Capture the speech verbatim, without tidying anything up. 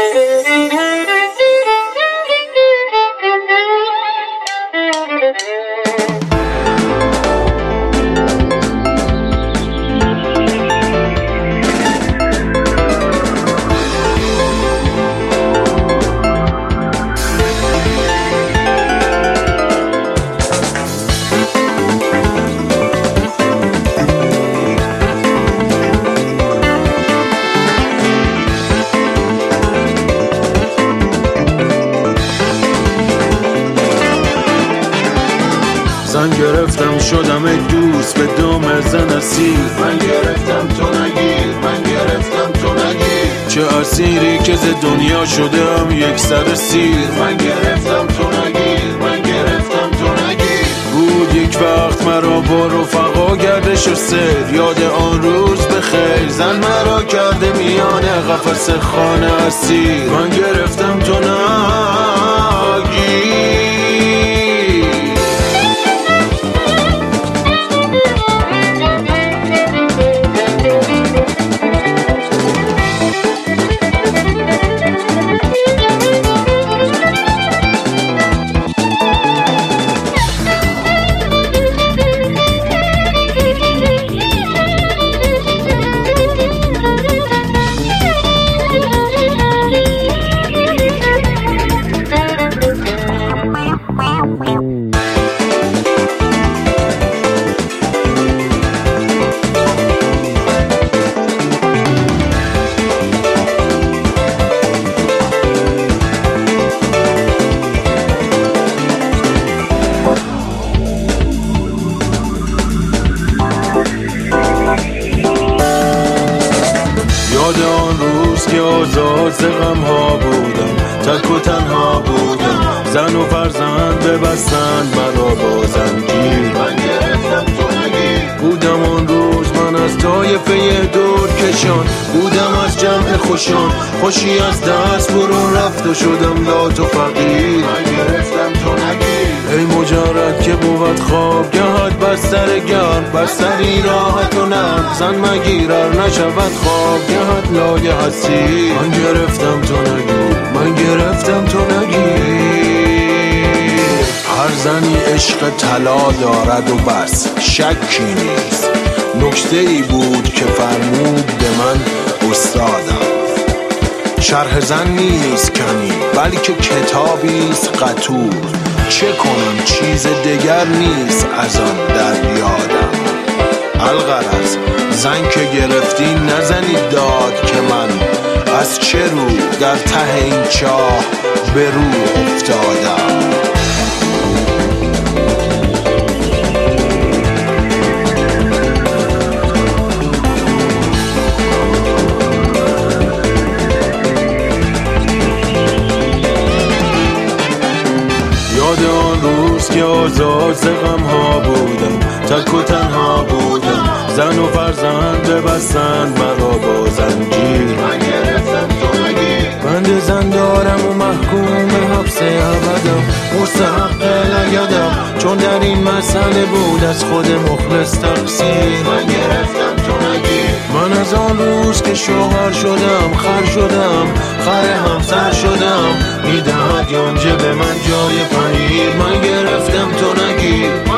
زن گرفتم شدم ای دوست به دام زن اسیر. من گرفتم تو نگیر، من گرفتم تو نگیر. چه اسیری که ز دنیا شدم یک سر سیر. من گرفتم تو نگیر، من گرفتم تو نگیر. بود یک وقت مرا با رفقا گردش و سیر. یاد آن روز به خیر زن مرا کرده میان قفس خانه اسیر. من گرفتم تو نگیر. یاد آن روز که آزاد ز غم ها بودم، تک و تنها بودم. زن و فرزند ببستند مرا با زنجیر. من گرفتم تو نگیر. بودم آن روز من از طایفه دور کشان. بودم از جمع خوشان، خوشی از دست برون رفت و شدم لات و فقیر. من گرفتم تو نگیر. ای مجرد که بود خواب گهد بستر گرم، بستری راحت و نرم. زن مگیرر نشود خواب گهد لای حسیر. من گرفتم تو نگیر، من گرفتم تو نگیر. هر زنی عشق طلا دارد و بس، شکی نیست. نکته ای بود که فرمود به من استادم. شرح زن نیست کمی بلکه کتابیست قطور. چه کنم چیز دگر نیست از آن در یادم. الغرض زن که گرفتی نزنید داد که من از چه رو در ته این چاه به رو افتادم. یاد آن روز که آزاد ز غم ها بودم، تک و تنها بودم. زن و فرزند ببستند مرا با زنجیر. من گرفتم تو نگیر. بند زن دارم و محکوم حبس ابدم، مستحق لگدم چون در این مسئله بود از خود مخلص تقصیر. من گرفتم تو نگیر. من از آن روز که شوهر شدم خر شدم، خر همسر شدم. میدهد یونجه به من جای پنیر. من گرفتم تو نگیر.